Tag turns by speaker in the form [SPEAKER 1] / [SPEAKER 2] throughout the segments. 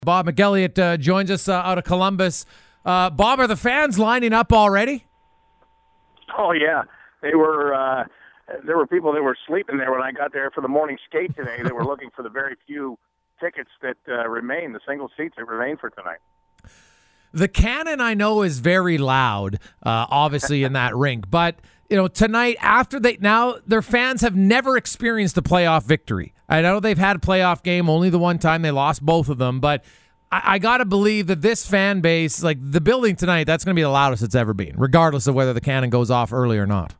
[SPEAKER 1] Bob McElligott joins us out of Columbus. Bob, are the fans lining up already?
[SPEAKER 2] Oh yeah, they were. There were people that were sleeping there when I got there for the morning skate today. They were looking for the very few tickets that remain, the single seats that remain for tonight.
[SPEAKER 1] The cannon, I know, is very loud, obviously in that rink. But tonight, their fans have never experienced a playoff victory. I know they've had a playoff game only the one time. They lost both of them, but I got to believe that this fan base, like the building tonight, that's going to be the loudest it's ever been, regardless of whether the cannon goes off early or not.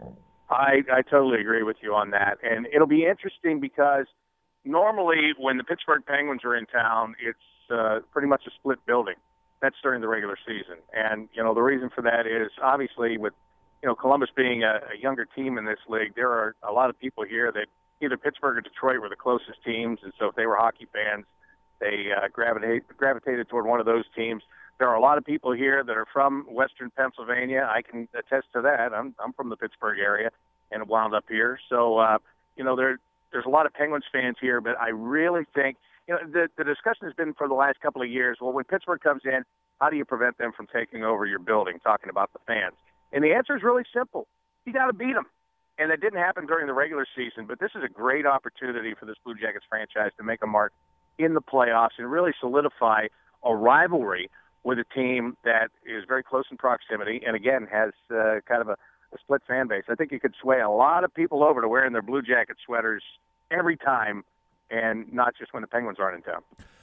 [SPEAKER 2] I totally agree with you on that. And it'll be interesting because normally when the Pittsburgh Penguins are in town, it's pretty much a split building. That's during the regular season. And, the reason for that is obviously with, Columbus being a younger team in this league, there are a lot of people here that either Pittsburgh or Detroit were the closest teams. And so if they were hockey fans, they gravitated toward one of those teams. There are a lot of people here that are from Western Pennsylvania. I can attest to that. I'm from the Pittsburgh area and wound up here. So, there's a lot of Penguins fans here, but I really think, the discussion has been for the last couple of years, well, when Pittsburgh comes in, how do you prevent them from taking over your building, talking about the fans? And the answer is really simple. You got to beat them. And that didn't happen during the regular season, but this is a great opportunity for this Blue Jackets franchise to make a mark in the playoffs and really solidify a rivalry with a team that is very close in proximity and, again, has kind of a split fan base. I think you could sway a lot of people over to wearing their Blue Jacket sweaters every time and not just when the Penguins aren't in town.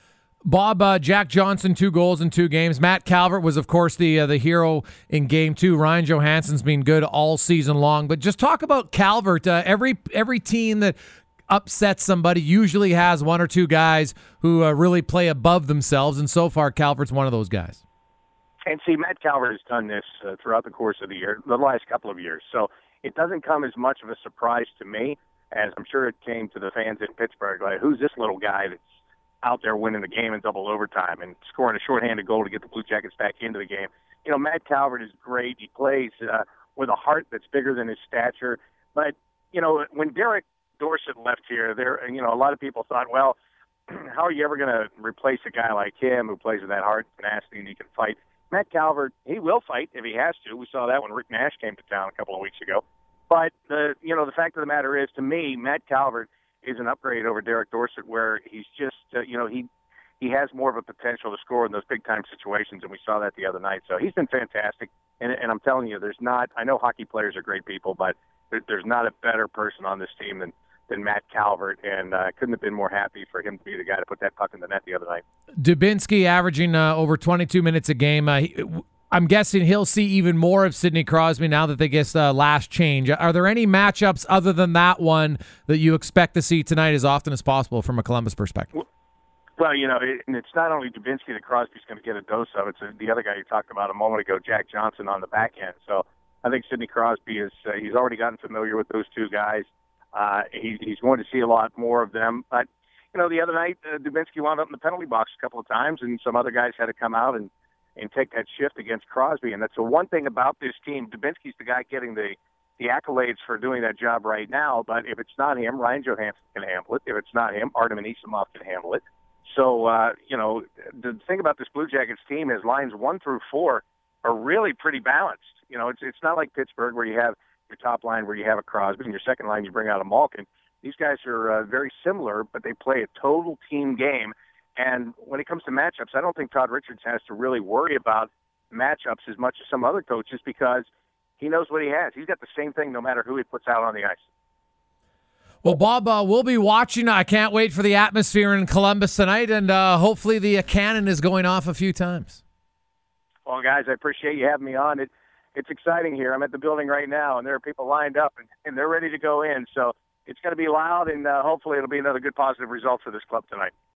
[SPEAKER 1] Bob, Jack Johnson, 2 goals in 2 games. Matt Calvert was, of course, the hero in Game 2. Ryan Johansson's been good all season long. But just talk about Calvert. Every team that upsets somebody usually has 1 or 2 guys who really play above themselves, and so far Calvert's one of those guys.
[SPEAKER 2] And see, Matt Calvert has done this throughout the course of the last couple of years. So it doesn't come as much of a surprise to me as I'm sure it came to the fans in Pittsburgh. Like, who's this little guy that's out there winning the game in double overtime and scoring a shorthanded goal to get the Blue Jackets back into the game? Matt Calvert is great. He plays with a heart that's bigger than his stature. But, when Derek Dorsett left here, a lot of people thought, well, how are you ever going to replace a guy like him who plays with that heart, tenacity, and he can fight? Matt Calvert, he will fight if he has to. We saw that when Rick Nash came to town a couple of weeks ago. But, the fact of the matter is, to me, Matt Calvert is an upgrade over Derek Dorsett where he's just, he has more of a potential to score in those big-time situations, and we saw that the other night. So he's been fantastic. And I'm telling you, I know hockey players are great people, but there's not a better person on this team than Matt Calvert, and I couldn't have been more happy for him to be the guy to put that puck in the net the other night.
[SPEAKER 1] Dubinsky averaging over 22 minutes a game. I'm guessing he'll see even more of Sidney Crosby now that they get last change. Are there any matchups other than that one that you expect to see tonight as often as possible from a Columbus perspective?
[SPEAKER 2] Well, and it's not only Dubinsky that Crosby's going to get a dose of. It's the other guy you talked about a moment ago, Jack Johnson, on the back end. So I think Sidney Crosby he's already gotten familiar with those two guys. He's going to see a lot more of them. But, the other night, Dubinsky wound up in the penalty box a couple of times, and some other guys had to come out and take that shift against Crosby. And that's the one thing about this team. Dubinsky's the guy getting the accolades for doing that job right now. But if it's not him, Ryan Johansson can handle it. If it's not him, Artem Anisimov can handle it. So, the thing about this Blue Jackets team is lines 1 through 4 are really pretty balanced. It's not like Pittsburgh where you have your top line where you have a Crosby and your second line you bring out a Malkin. These guys are very similar, but they play a total team game. And when it comes to matchups, I don't think Todd Richards has to really worry about matchups as much as some other coaches because he knows what he has. He's got the same thing no matter who he puts out on the ice.
[SPEAKER 1] Well, Bob, we'll be watching. I can't wait for the atmosphere in Columbus tonight, and hopefully the cannon is going off a few times.
[SPEAKER 2] Well, guys, I appreciate you having me on. It's exciting here. I'm at the building right now, and there are people lined up, and they're ready to go in. So it's going to be loud, and hopefully it'll be another good positive result for this club tonight.